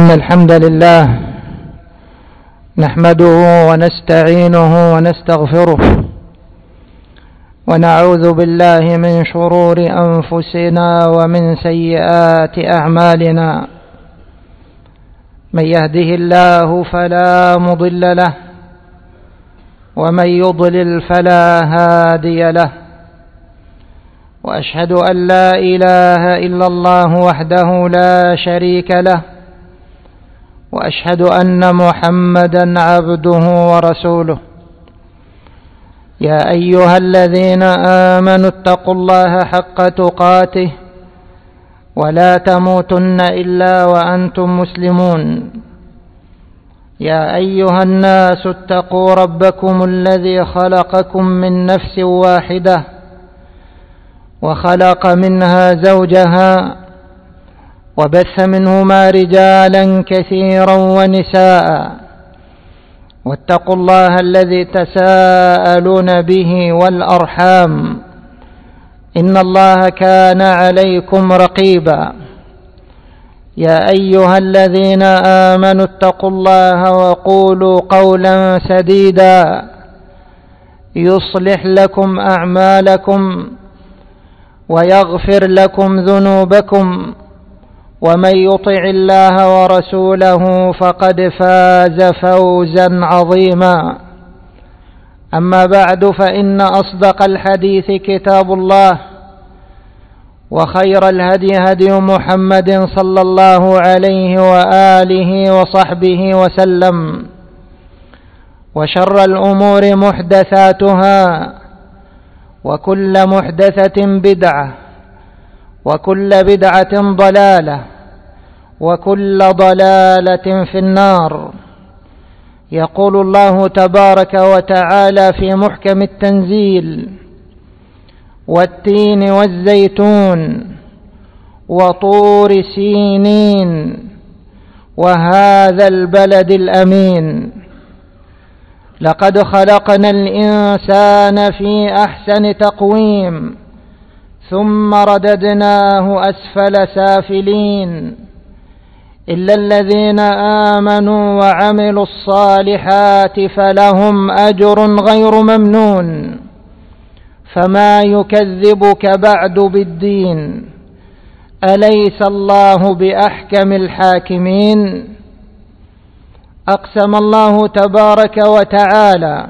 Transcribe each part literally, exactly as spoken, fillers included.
إن الحمد لله نحمده ونستعينه ونستغفره ونعوذ بالله من شرور أنفسنا ومن سيئات أعمالنا. من يهده الله فلا مضل له ومن يضلل فلا هادي له، وأشهد أن لا إله إلا الله وحده لا شريك له، وأشهد أن محمدا عبده ورسوله. يا أيها الذين آمنوا اتقوا الله حق تقاته ولا تموتن إلا وأنتم مسلمون. يا أيها الناس اتقوا ربكم الذي خلقكم من نفس واحدة وخلق منها زوجها وبث منهما رجالا كثيرا ونساء، واتقوا الله الذي تساءلون به والأرحام إن الله كان عليكم رقيبا. يا أيها الذين آمنوا اتقوا الله وقولوا قولا سديدا يصلح لكم أعمالكم ويغفر لكم ذنوبكم، ومن يطع الله ورسوله فقد فاز فوزا عظيما. أما بعد، فإن أصدق الحديث كتاب الله، وخير الهدي هدي محمد صلى الله عليه وآله وصحبه وسلم، وشر الأمور محدثاتها، وكل محدثة بدعة، وكل بدعة ضلالة، وكل ضلالة في النار. يقول الله تبارك وتعالى في محكم التنزيل: والتين والزيتون وطور سينين وهذا البلد الأمين، لقد خلقنا الإنسان في أحسن تقويم ثم رددناه أسفل سافلين، إلا الذين آمنوا وعملوا الصالحات فلهم أجر غير ممنون. فما يكذبك بعد بالدين؟ أليس الله بأحكم الحاكمين؟ أقسم الله تبارك وتعالى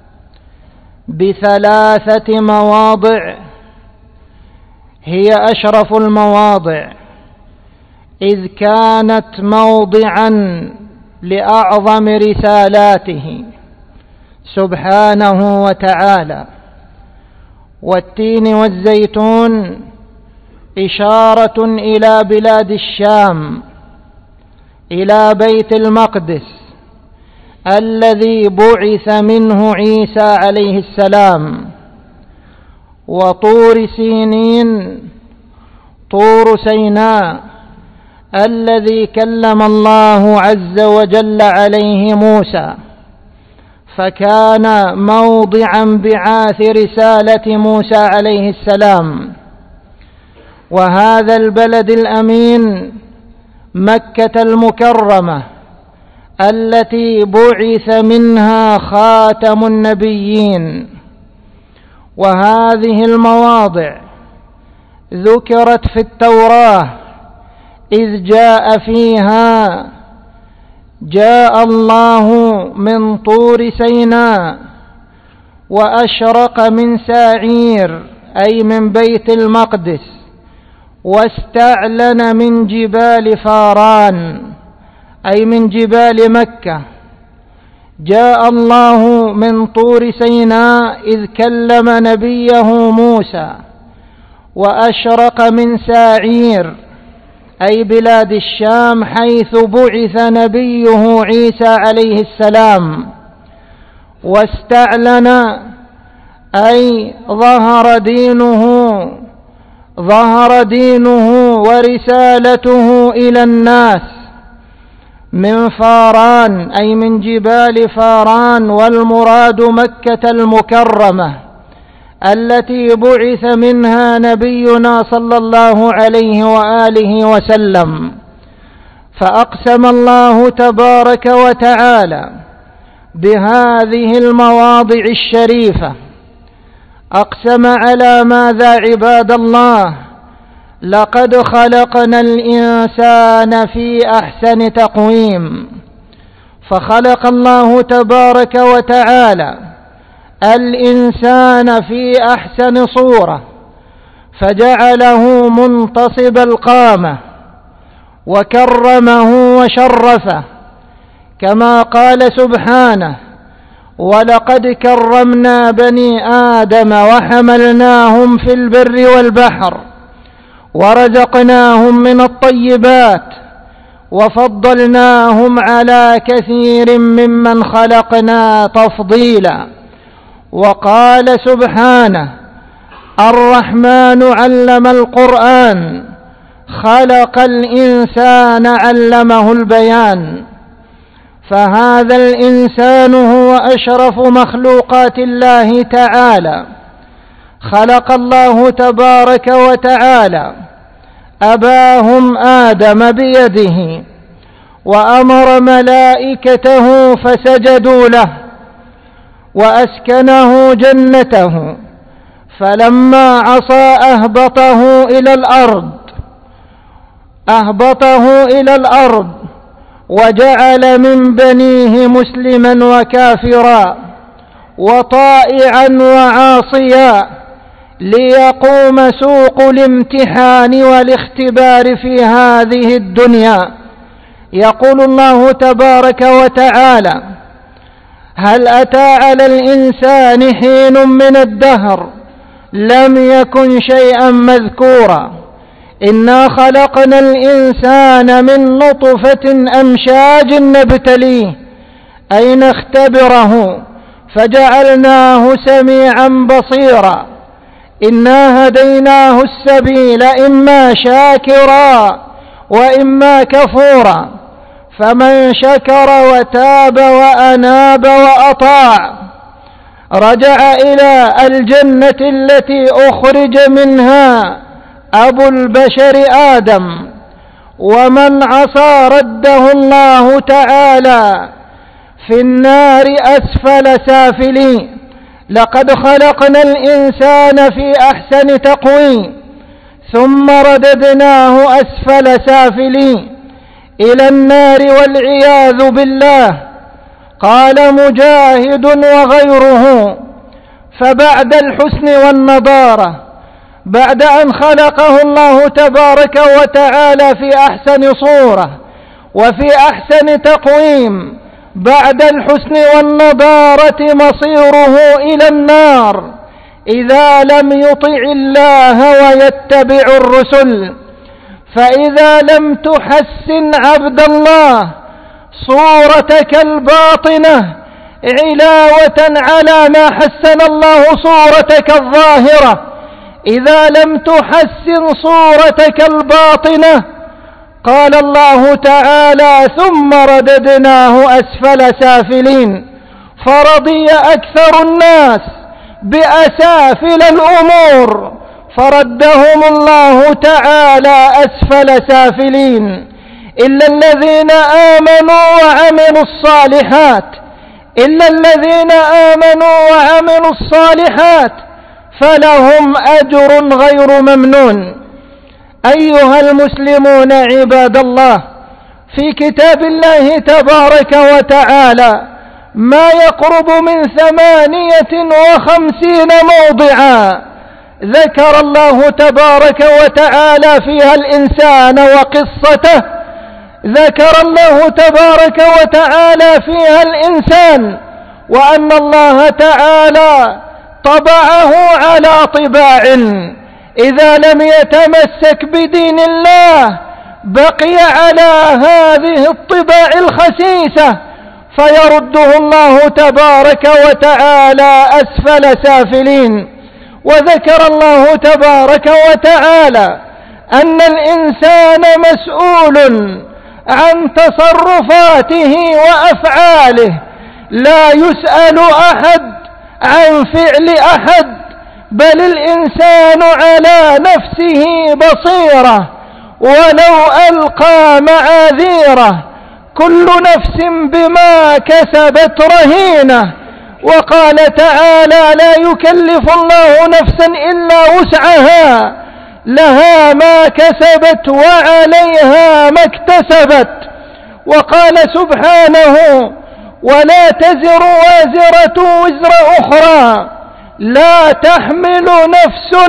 بثلاثة مواضع هي أشرف المواضع، إذ كانت موضعا لأعظم رسالاته سبحانه وتعالى. والتين والزيتون إشارة إلى بلاد الشام، إلى بيت المقدس الذي بعث منه عيسى عليه السلام. وطور سينين طور سيناء الذي كلم الله عز وجل عليه موسى، فكان موضعا بعاث رسالة موسى عليه السلام. وهذا البلد الأمين مكة المكرمة التي بعث منها خاتم النبيين. وهذه المواضع ذكرت في التوراة، إذ جاء فيها: جاء الله من طور سيناء وأشرق من ساعير، أي من بيت المقدس، واستعلن من جبال فاران، أي من جبال مكة. جاء الله من طور سيناء إذ كلم نبيه موسى، وأشرق من ساعير، أي بلاد الشام، حيث بعث نبيه عيسى عليه السلام. واستعلن أي ظهر دينه ظهر دينه ورسالته إلى الناس من فاران، أي من جبال فاران، والمراد مكة المكرمة التي بعث منها نبينا صلى الله عليه وآله وسلم. فأقسم الله تبارك وتعالى بهذه المواضع الشريفة، أقسم على ماذا عباد الله؟ لقد خلقنا الإنسان في أحسن تقويم. فخلق الله تبارك وتعالى الإنسان في أحسن صورة، فجعله منتصب القامة وكرمه وشرفه، كما قال سبحانه: ولقد كرمنا بني آدم وحملناهم في البر والبحر ورزقناهم من الطيبات وفضلناهم على كثير ممن خلقنا تفضيلا. وقال سبحانه: الرحمن علم القرآن خلق الإنسان علمه البيان. فهذا الإنسان هو أشرف مخلوقات الله تعالى. خلق الله تبارك وتعالى أباهم آدم بيده، وأمر ملائكته فسجدوا له، وأسكنه جنته، فلما عصى أهبطه إلى الأرض أهبطه إلى الأرض وجعل من بنيه مسلما وكافرا وطائعا وعاصيا، ليقوم سوق الامتحان والاختبار في هذه الدنيا. يقول الله تبارك وتعالى: هل أتى على الإنسان حين من الدهر لم يكن شيئا مذكورا إنا خلقنا الإنسان من نطفة أمشاج نبتليه أي نختبره فجعلناه سميعا بصيرا إنا هديناه السبيل إما شاكرا وإما كفورا فمن شكر وتاب وأناب وأطاع رجع إلى الجنة التي أخرج منها أبو البشر آدم، ومن عصى رده الله تعالى في النار أسفل سافلين. لقد خلقنا الإنسان في أحسن تقويم ثم رددناه أسفل سافلين إلى النار والعياذ بالله. قال مجاهد وغيره: فبعد الحسن والنضارة، بعد أن خلقه الله تبارك وتعالى في أحسن صورة وفي أحسن تقويم، بعد الحسن والنضارة مصيره إلى النار إذا لم يطع الله ويتبع الرسل. فإذا لم تحسن عبد الله صورتك الباطنة علاوة على ما حسن الله صورتك الظاهرة، إذا لم تحسن صورتك الباطنة، قال الله تعالى: ثم رددناه أسفل سافلين. فرضي أكثر الناس بأسافل الأمور فردهم الله تعالى أسفل سافلين، إلا الذين آمنوا وعملوا الصالحات إلا الذين آمنوا وعملوا الصالحات فلهم أجر غير ممنون. أيها المسلمون عباد الله، في كتاب الله تبارك وتعالى ما يقرب من ثمانية وخمسين موضعا ذكر الله تبارك وتعالى فيها الإنسان وقصته، ذكر الله تبارك وتعالى فيها الإنسان، وأن الله تعالى طبعه على طباع، إذا لم يتمسك بدين الله بقي على هذه الطباع الخسيسة فيرده الله تبارك وتعالى أسفل سافلين. وذكر الله تبارك وتعالى أن الإنسان مسؤول عن تصرفاته وأفعاله، لا يسأل أحد عن فعل أحد، بل الإنسان على نفسه بصيرة، ولو ألقى معاذيره، كل نفس بما كسبت رهينة. وقال تعالى: لا يكلف الله نفسا إلا وسعها، لها ما كسبت وعليها ما اكتسبت. وقال سبحانه: ولا تزر وازرة وزر أخرى، لا تحمل نفس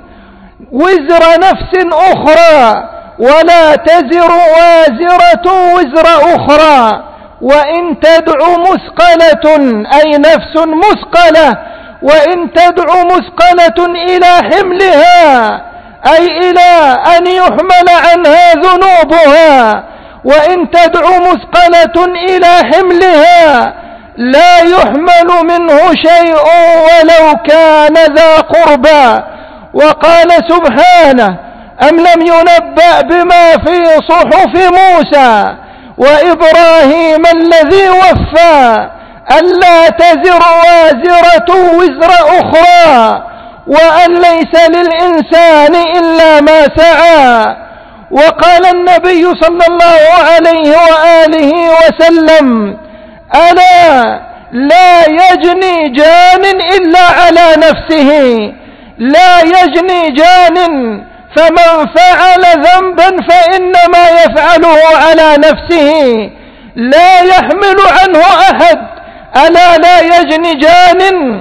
وزر نفس أخرى، ولا تزر وازرة وزر أخرى، وإن تدع مثقلة، أي نفس مثقلة، وإن تدع مثقلة إلى حملها، أي إلى أن يحمل عنها ذنوبها، وإن تدع مثقلة إلى حملها لا يحمل منه شيء ولو كان ذا قربى. وقال سبحانه: أم لم ينبأ بما في صحف موسى وإبراهيم الذي وفى، ألا تزر وازرة وزر أخرى، وأن ليس للإنسان إلا ما سعى. وقال النبي صلى الله عليه وآله وسلم: ألا لا يجني جان إلا على نفسه، لا يجني جان، فمن فعل ذنبا فإنما يفعله على نفسه، لا يحمل عنه أحد. ألا لا يجني جان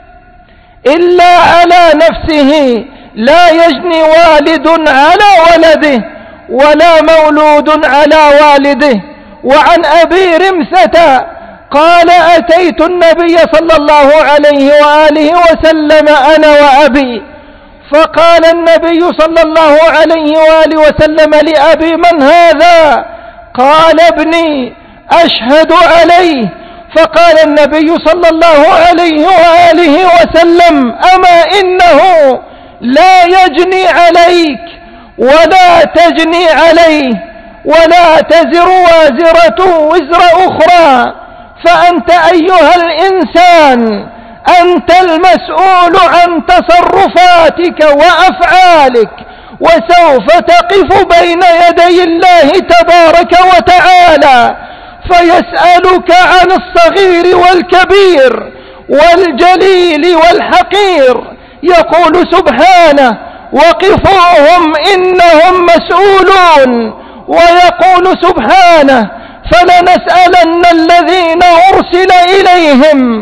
إلا على نفسه، لا يجني والد على ولده ولا مولود على والده. وعن أبي رمثة قال: أتيت النبي صلى الله عليه وآله وسلم أنا وأبي، فقال النبي صلى الله عليه وآله وسلم لأبي: من هذا؟ قال: ابني أشهد عليه. فقال النبي صلى الله عليه وآله وسلم: أما إنه لا يجني عليك ولا تجني عليه، ولا تزر وازرة وزر أخرى، فأنت أيها الإنسان أنت المسؤول عن تصرفاتك وأفعالك، وسوف تقف بين يدي الله تبارك وتعالى فيسألك عن الصغير والكبير والجليل والحقير. يقول سبحانه: وقفوهم إنهم مسؤولون. ويقول سبحانه: فلنسألن الذين أرسل إليهم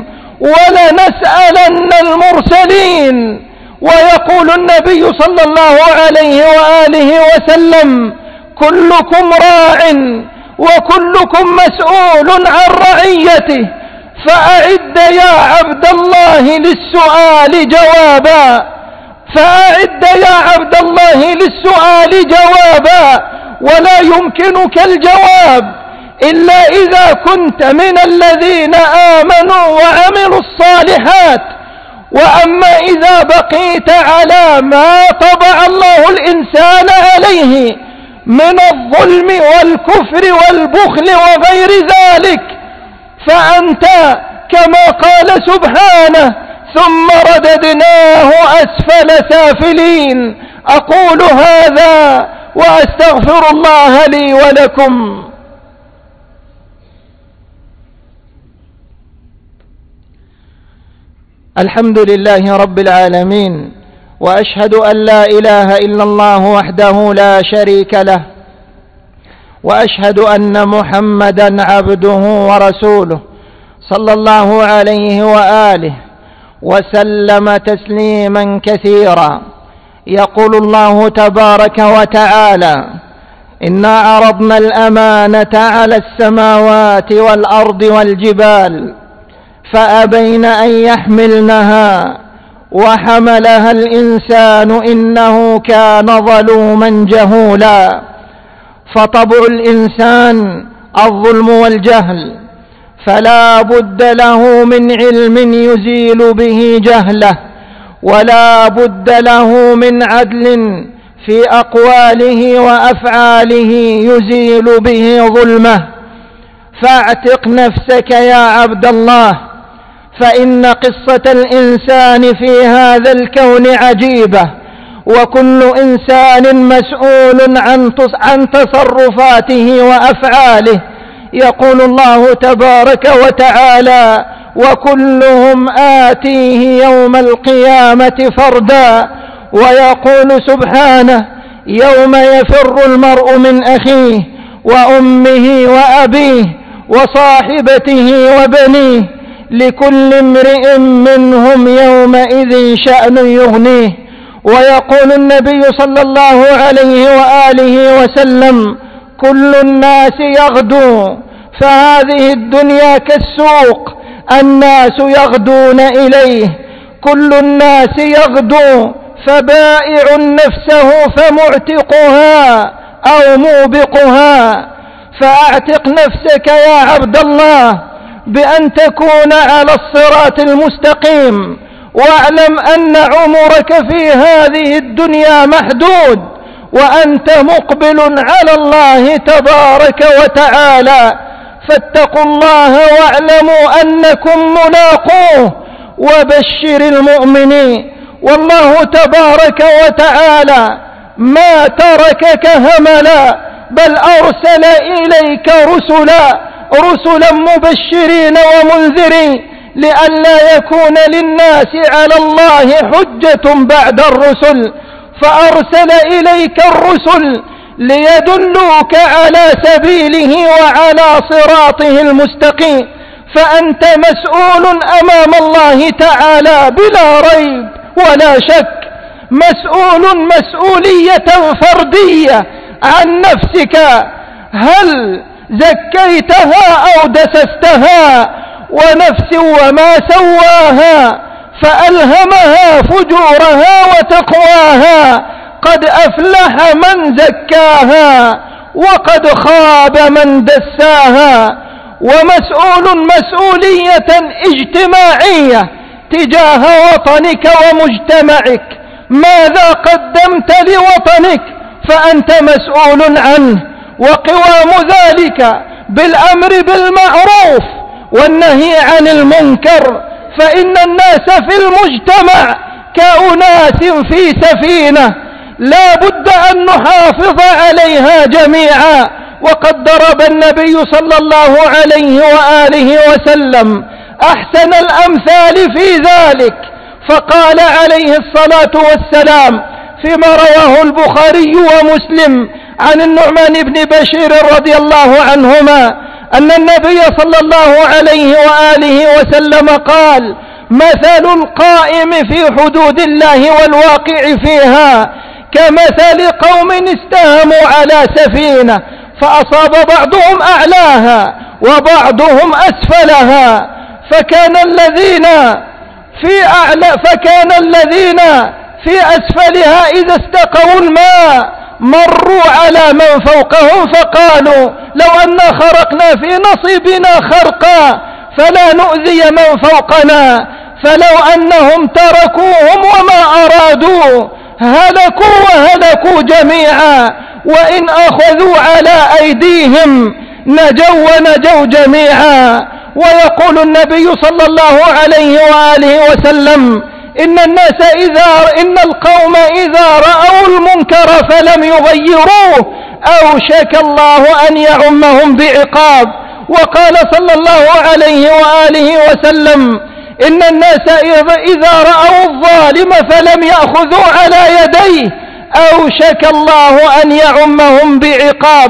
ولنسألن المرسلين. ويقول النبي صلى الله عليه وآله وسلم: كلكم راع وكلكم مسؤول عن رعيته، فأعد يا عبد الله للسؤال جوابا، فأعد يا عبد الله للسؤال جوابا، ولا يمكنك الجواب إلا إذا كنت من الذين آمنوا وعملوا الصالحات. وأما إذا بقيت على ما طبع الله الإنسان عليه من الظلم والكفر والبخل وغير ذلك، فأنت كما قال سبحانه: ثم رددناه أسفل سافلين. أقول هذا وأستغفر الله لي ولكم. الحمد لله رب العالمين، وأشهد أن لا إله إلا الله وحده لا شريك له، وأشهد أن محمدا عبده ورسوله صلى الله عليه وآله وسلم تسليما كثيرا. يقول الله تبارك وتعالى: إنا عرضنا الأمانة على السماوات والأرض والجبال فأبين أن يحملنها وحملها الإنسان إنه كان ظلوما جهولا. فطبع الإنسان الظلم والجهل، فلا بد له من علم يزيل به جهله، ولا بد له من عدل في أقواله وأفعاله يزيل به ظلمه. فاعتق نفسك يا عبد الله، فإن قصة الإنسان في هذا الكون عجيبة، وكل إنسان مسؤول عن تصرفاته وأفعاله. يقول الله تبارك وتعالى: وكلهم آتيه يوم القيامة فردا. ويقول سبحانه: يوم يفر المرء من أخيه وأمه وأبيه وصاحبته وبنيه لكل امرئ منهم يومئذ شأن يغنيه. ويقول النبي صلى الله عليه وآله وسلم: كل الناس يغدو، فهذه الدنيا كالسوق، الناس يغدون إليه. كل الناس يغدو، فبائع نفسه فمعتقها أو موبقها. فأعتق نفسك يا عبد الله بأن تكون على الصراط المستقيم، واعلم أن عمرك في هذه الدنيا محدود، وأنت مقبل على الله تبارك وتعالى. فاتقوا الله واعلموا أنكم ملاقوه، وبشر المؤمنين. والله تبارك وتعالى ما تركك هملا، بل أرسل إليك رسلا رسلا مبشرين ومنذرين، لئلا يكون للناس على الله حجة بعد الرسل. فأرسل إليك الرسل ليدلوك على سبيله وعلى صراطه المستقيم. فأنت مسؤول أمام الله تعالى بلا ريب ولا شك، مسؤول مسؤولية فردية عن نفسك. هل زكيتها أو دسستها؟ ونفس وما سواها فألهمها فجورها وتقواها. قد أفلح من زكاها وقد خاب من دساها. ومسؤول مسؤولية اجتماعية تجاه وطنك ومجتمعك. ماذا قدمت لوطنك فأنت مسؤول عنه، وقوام ذلك بالأمر بالمعروف والنهي عن المنكر. فإن الناس في المجتمع كأناس في سفينة، لا بد أن نحافظ عليها جميعا. وقد ضرب النبي صلى الله عليه وآله وسلم أحسن الأمثال في ذلك، فقال عليه الصلاة والسلام فيما رواه البخاري ومسلم عن النعمان بن بشير رضي الله عنهما أن النبي صلى الله عليه وآله وسلم قال: مثل القائم في حدود الله والواقع فيها كمثل قوم استهموا على سفينة فأصاب بعضهم أعلاها وبعضهم أسفلها، فكان الذين في أعلى فكان الذين في أسفلها إذا استقوا الماء مروا على من فوقهم فقالوا: لو أن خرقنا في نصيبنا خرقا فلا نؤذي من فوقنا. فلو أنهم تركوهم وما أرادوا هلكوا وهلكوا جميعا، وإن أخذوا على أيديهم نجوا ونجوا جميعا. ويقول النبي صلى الله عليه وآله وسلم: إن الناس إذا إن القوم إذا رأوا المنكر فلم يغيروه أوشك الله أن يعمهم بعقاب. وقال صلى الله عليه وآله وسلم: إن الناس إذا رأوا الظالم فلم يأخذوا على يديه أوشك الله أن يعمهم بعقاب.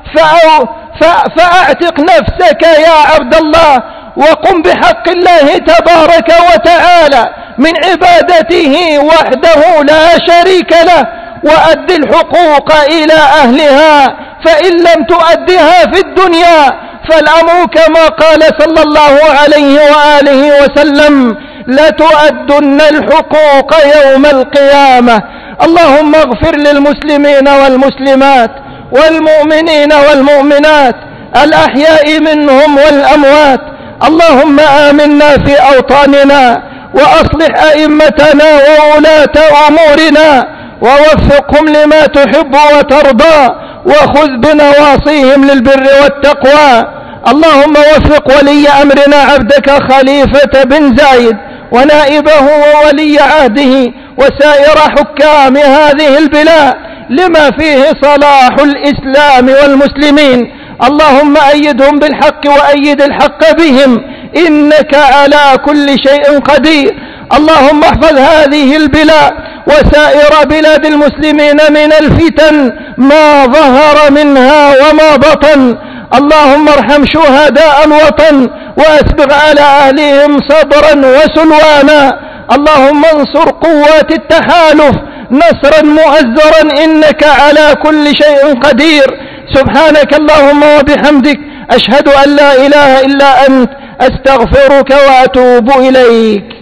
فأعتق نفسك يا عبد الله، وقم بحق الله تبارك وتعالى من عبادته وحده لا شريك له، وأد الحقوق إلى أهلها، فإن لم تؤدها في الدنيا فالأمر كما قال صلى الله عليه وآله وسلم: لتؤدن الحقوق يوم القيامة. اللهم اغفر للمسلمين والمسلمات والمؤمنين والمؤمنات الأحياء منهم والأموات. اللهم آمنا في أوطاننا، وأصلح أئمتنا وولاة أمورنا، ووفقهم لما تحب وترضى، وخذ بنواصيهم للبر والتقوى. اللهم وفق ولي أمرنا عبدك خليفة بن زايد ونائبه وولي عهده وسائر حكام هذه البلاد لما فيه صلاح الإسلام والمسلمين. اللهم أيدهم بالحق وأيد الحق بهم، إنك على كل شيء قدير. اللهم احفظ هذه البلاد وسائر بلاد المسلمين من الفتن ما ظهر منها وما بطن. اللهم ارحم شهداء الوطن وأسبغ على أهلهم صبرا وسلوانا. اللهم انصر قوات التحالف نصرا مؤزرا، إنك على كل شيء قدير. سبحانك اللهم وبحمدك، أشهد أن لا إله إلا أنت، أستغفرك وأتوب إليك.